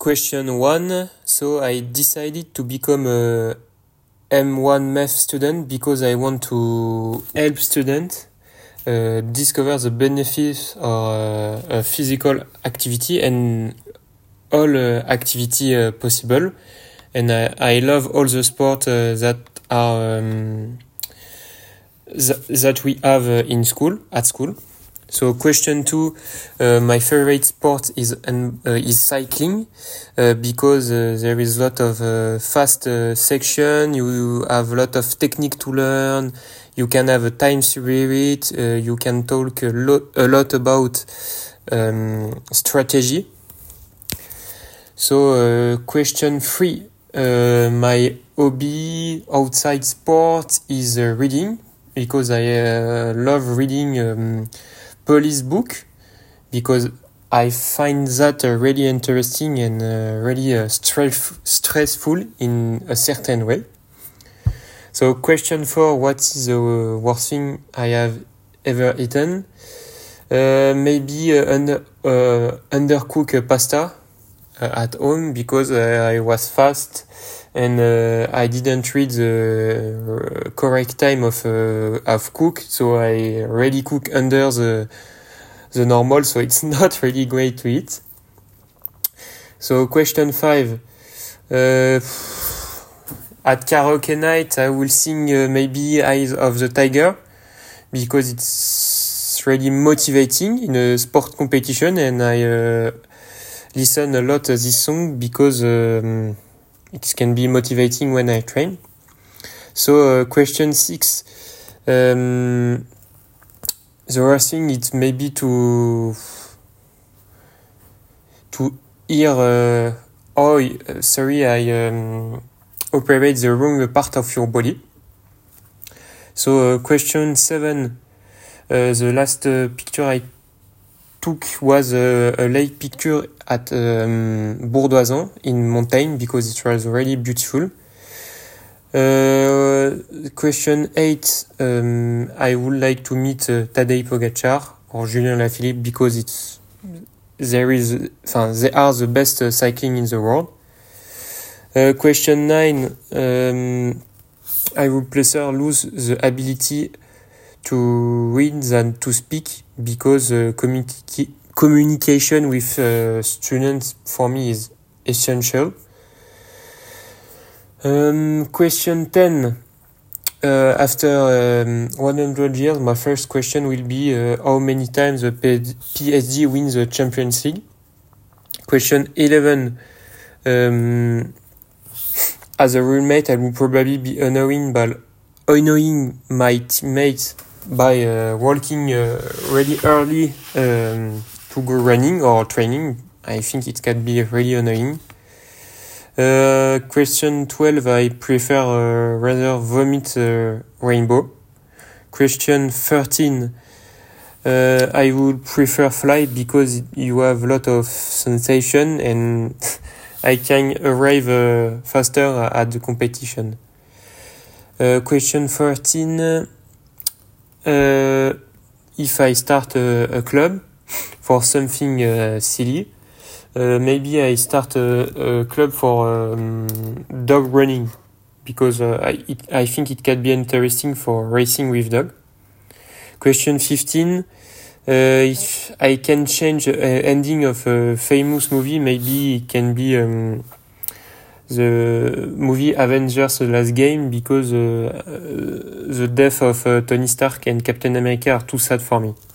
Question 1. So I decided to become a M1 math student because I want to help students discover the benefits of physical activity and all activity possible. And I love all the sports that are that we have at school. So question 2, my favorite sport is cycling because there is a lot of fast section. You have a lot of technique to learn. You can have a time spirit. You can talk a lot about strategy. So question 3, my hobby outside sport is reading because I love reading police book because I find that really interesting and really stressful in a certain way. So question 4, what is the worst thing I have ever eaten? Maybe undercooked pasta at home because I was fast and I didn't read the correct time of cook, so I really cook under the normal, so it's not really great to eat. So question 5, at karaoke night I will sing maybe Eyes of the Tiger because it's really motivating in a sport competition, and I listen a lot this song because it can be motivating when I train. So question 6, the worst thing is maybe to hear sorry, I operate the wrong part of your body. So question 7, the last picture I took was a lake picture at Bourdoisan in mountain because it was really beautiful. Question 8, I would like to meet Tadej Pogačar or Julien Lafilippe because they are the best cycling in the world. Question 9, I would prefer lose the ability to read than to speak because communication with students for me is essential. Question 10, after 100 years, my first question will be how many times the PSG wins the Champions League. Question 11, as a roommate, I will probably be annoying my teammates by walking really early to go running or training. I think it can be really annoying. Question 12, I prefer rather vomit rainbow. Question 13, I would prefer fly because you have a lot of sensation and I can arrive faster at the competition. Question 14, if I start a club for something silly, maybe I start a club for dog running because I think it can be interesting for racing with dog. Question 15, if I can change the ending of a famous movie, maybe it can be the movie Avengers: The Last Game because the death of Tony Stark and Captain America are too sad for me.